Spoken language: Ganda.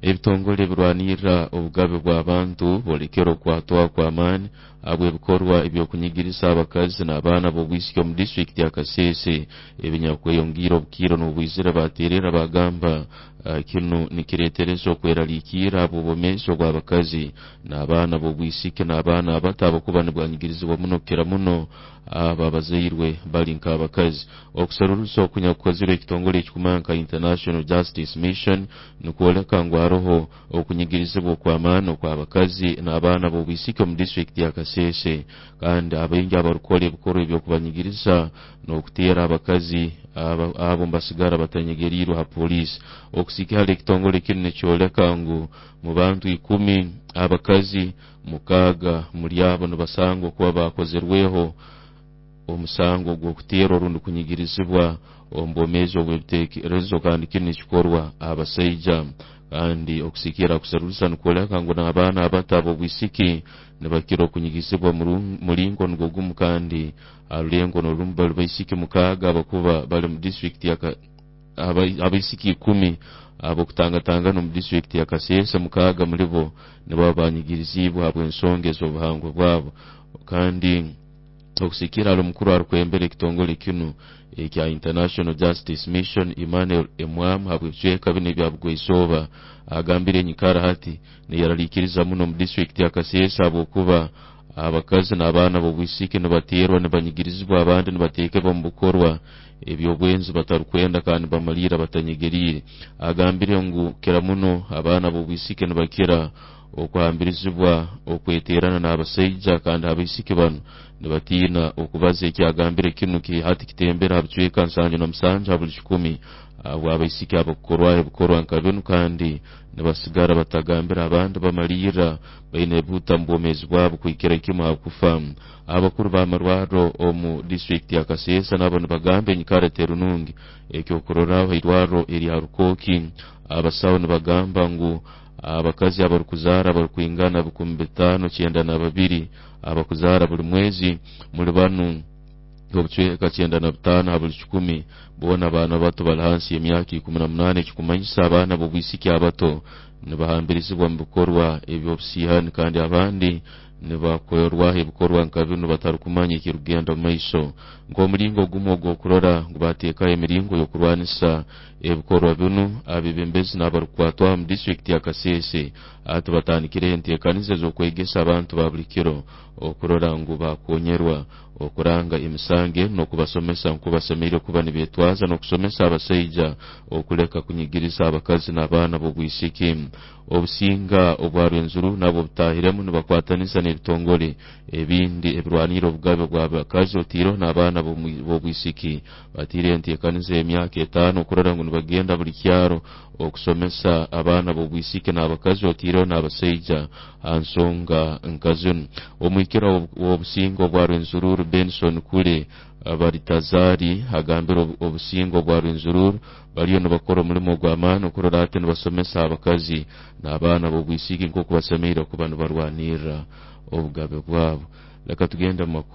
ebitongole birwanira obugabe bw'abantu bolekero kwatwa kw'amaani habw'ebikorwa ebyokunyigiriza abakazi n'abaana b'obwisiki omu disitulikiti ya Kasese ebinyakweyongiira obukiiro n'obwizire bateerera bagamba kino nikireetereza okweraliikira ab'obwomeezi obw'abakazi n'abaana b'obwisiki n'abaana abato abakuba nibwanyigirizibwa muno kukira muno abo abazairwe bali nk'abakazi. Okuserurusa okunyakukozirwa ekitongole ekikumanka International Justice Mission nikwoleka ngu haroho okunyigirizibwa okw'amaani okw'abakazi n'abaana b'obwisiki omu disitulikiti ya Kasese kandi abaingi abarukola ebikorwa ebyokubanyigiriza n'okuteera abakazi abo mbasigara batanyegeriirwe ha poliisi. Okusikihara ekitongole kinu nikyoleka ngu mu bantu 10 abakazi 6 muri abo nibasanga okuba bakozerweho omusango gw'okuteera orundi kunyigirizibwa omu bwomeezi obw'ebiteekerezo kandi kinu nikikorwa abasaija. Kandi okusikira kuserurusa nikwoleka ngu n'abaana abato ab'obwisiki nibakira okunyigizibwa mulingo nigwo gumu kandi arulengo n'orumu bali baisiki 6 abakuba bali mu disitulikiti ya abaisiki 10 abokutangatangana mu disitulikiti ya Kasese 6 muri bo nibo banyigirizibwa habw'ensonga ez'obuhangwa bwabo. Kandi okusikira omukuru arukwembera ekitongole kinu ekya International Justice Mission Emmanuel Emwamu habw'ebicweka bino ebya Bugweisoba agambire enyikara hati niyaraliikiriza muno mu disitulikiti ya Kasese habw'okuba abakazi n'abaana b'obwisiki nibateerwa nibanyigirizibwa abandi nibateekebwa mu bukorwa ebyobwenzi batarukwenda kandi bamaliira batanyegeriire. Agambire ngu kira muno abaana b'obwisiki nibakira okuhambirizibwa okweteerana n'abasaija kandi abaisiki bano nibatiina okubaza ekyagambire kinu hati kitembera ha bicweka 77 buli 100 abo abaisiki abakukorwaho ebikorwa nka binu kandi nibasigara batagambira abandi bamaliira baine ebuuta mu bwomeezi bwabo kwikira kimu hakufa. Abakuru b'amarwaro omu disitulikiti ya Kasese nabo nibagamba enyikara terunungi ekyokuroraho irwaro erya Rukoki. Abasawo nibagamba ngu abakazi abarukuzaara barukwingana 592 abakuzaara buli mwezi muri banu obicweka 95 buli 10 bona abaana bato bali hansi y'emyaka 18 ekikumanyisa abaana b'obwisiki abato nibahambirizibwa mu bikorwa eby'obusihani kandi abandi nibakorwaho ebikorwa nka bino batarukumanya ekirugenda mu maiso. Nk'omulingo gumu ogw'okurora ngu bateekaho emiringo y'okurwanisa ebikorwa bino abebembezi n'abarukwatwa mu disitulikiti ya Kasese ati batandikireho enteekaniza z'okwegesa abantu ba buli kiro okurora ngu bakonyerwa okuranga emisango n'okubasomesa nku basemereire kuba nibeetwaza n'okusomesa abasaija okuleka kunyigiriza abakazi n'abaana b'obwisiki. Obusinga obwa Rwenzuru nabo butahiremu nibakwataniza n'ebitongole ebindi ebirwanira obugabe bw'abakazi otiireho n'abaana b'obwisiki batiire enteekaniza y'emyaka 5 okurora ngu nibagenda buli kyaro okusomesa abaana b'obwisiki n'abakazi otiireho n'abasaija ansonga nka zinu. Omwikira w'obusinga obwa Rwenzururu Benson Kule Baritazari agambira obusinga obwa Rwenzururu baliyo nibakora omulimo gw'amaani okurora ati nibasomesa abakazi n'abaana b'obwisiki nk'oku basemereire kuba nibarwanirira obugabe bwabo. Leka tugenda mu